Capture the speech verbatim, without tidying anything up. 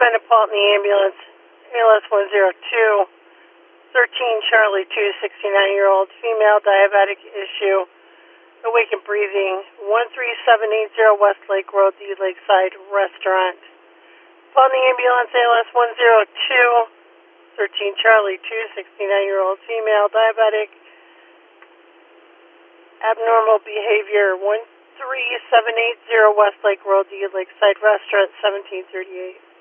Menopause in the ambulance, A L S one zero two, thirteen Charlie two, sixty-nine-year-old female, diabetic issue, awake and breathing, one three seven eight zero West Lake Road, the Lakeside Restaurant. Call the ambulance, A L S one zero two, thirteen Charlie two, sixty-nine-year-old female, diabetic, abnormal behavior, one three seven eight zero West Lake Road, the Lakeside Restaurant, seventeen thirty-eight.